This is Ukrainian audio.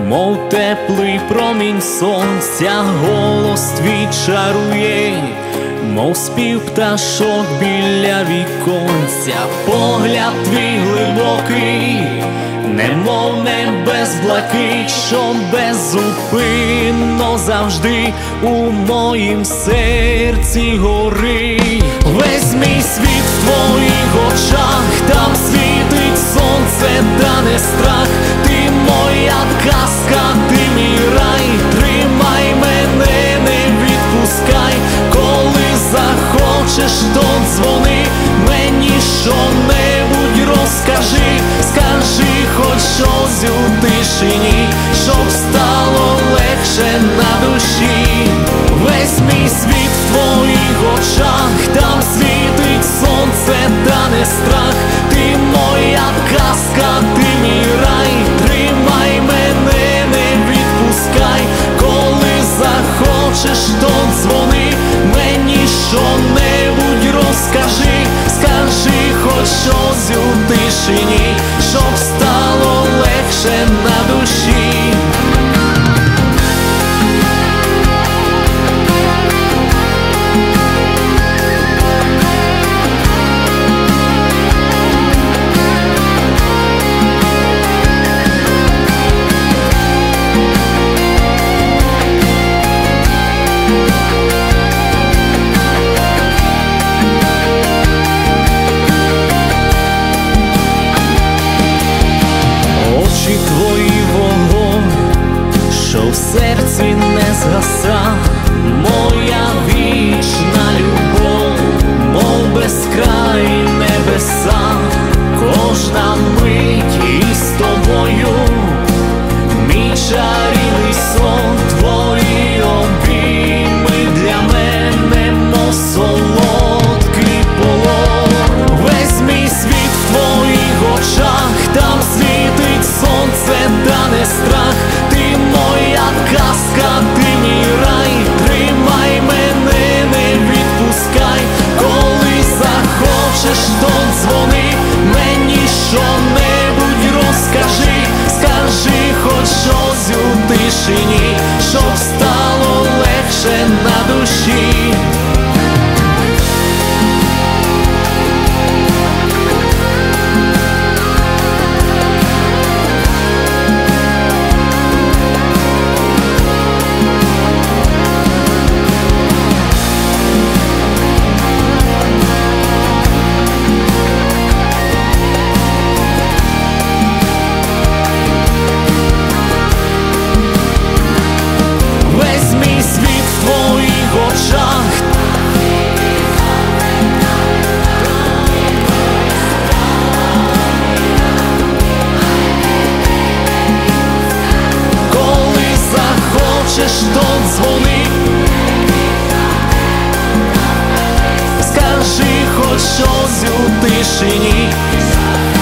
мов теплий промінь сонця, голос твій чарує, мов спів пташок біля віконця, погляд твій глибокий, немов небес блакить, що беззупинно завжди у моїм серці горить. Весь мій світ в твоїх очах, там світить сонце, та не страх. Ти моя казка, ти мій рай, тримай мене, не відпускай. Коли захочеш, то дзвони, мені що-небудь розкажи. Скажи хоч щось у тишині, щоб стало легше на душі. Весь мій світ в твоїх очах, там світить сонце, та не страх. Ти моя казка, ти мій рай, тримай мене, не відпускай. Коли захочеш, то дзвони, мені що-небудь розкажи. Скажи хоч щось у тишині, щоб стало легше на душі. Твої вогонь, що в серці не згаса, моя вічна любов, мов безкрай небеса, кожна мить із тобою, мій чарівний сон, твої обійми для мене, мов солодкий полон. Весь мій світ в твоїх очах, там світить сонце, та не страх. Ти моя казка, ти мій рай, тримай мене, не відпускай. Коли захочеш, то дзвони, мені що-небудь розкажи. Скажи хоч щось у тишині, щоб стало легше на душі. То дзвони, скажи хоч щось у тишині.